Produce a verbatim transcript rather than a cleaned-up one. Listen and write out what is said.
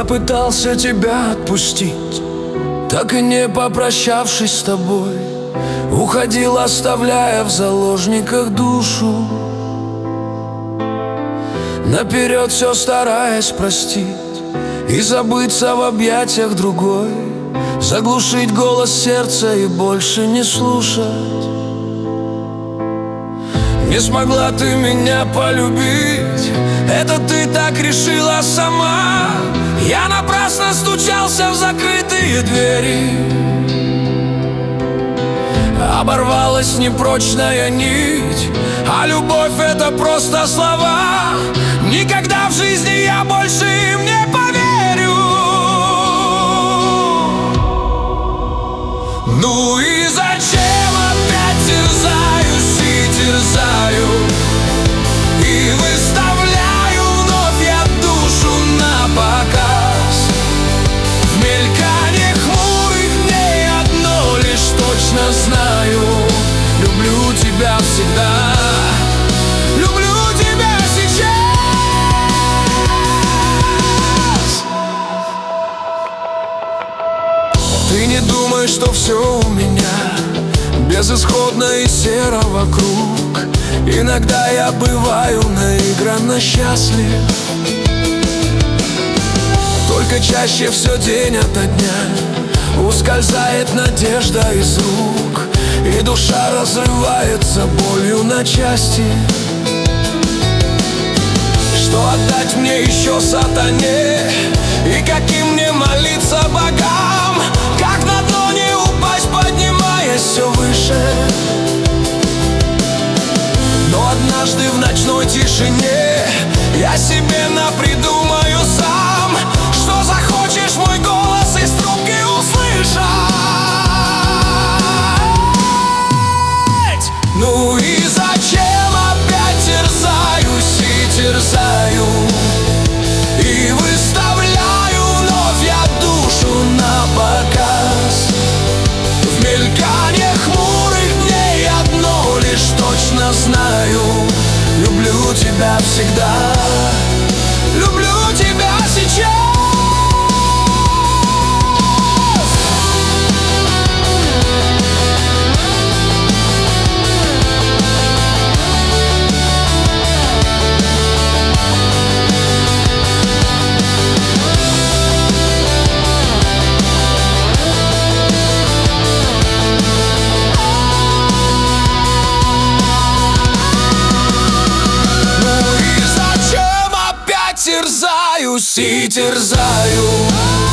Я пытался тебя отпустить, так и не попрощавшись с тобой. Уходил, оставляя в заложниках душу, наперед все стараясь простить и забыться в объятиях другой, заглушить голос сердца и больше не слушать. Не смогла ты меня полюбить, это ты так решила сама. Я напрасно стучался в закрытые двери. Оборвалась непрочная нить, а любовь — это просто слова. Никогда в жизни я больше им не поверю. Ну и зачем опять терзаюсь и терзаю, и выставляю вновь я душу на показ? В мельканье хмурых дней одно лишь точно знаю: люблю тебя всегда, люблю тебя сейчас. Ты не думай, что все у меня безысходно и серо вокруг. Иногда я бываю наигранно счастлив, только чаще все день ото дня ускользает надежда из рук, и душа разрывается болью на части. Что отдать мне еще сатане, и каким мне молиться богам? Как на дно не упасть, поднимаясь все выше? Но однажды в ночной тишине я себе напридумаю сам, что захочешь мой голос из трубки услышать. Ну и зачем опять терзаюсь и терзаю, и выставляю вновь я душу на показ? В мельканье хмурых дней одно лишь точно знаю: люблю тебя всегда, люблю тебя сейчас. Терзаюсь и терзаю,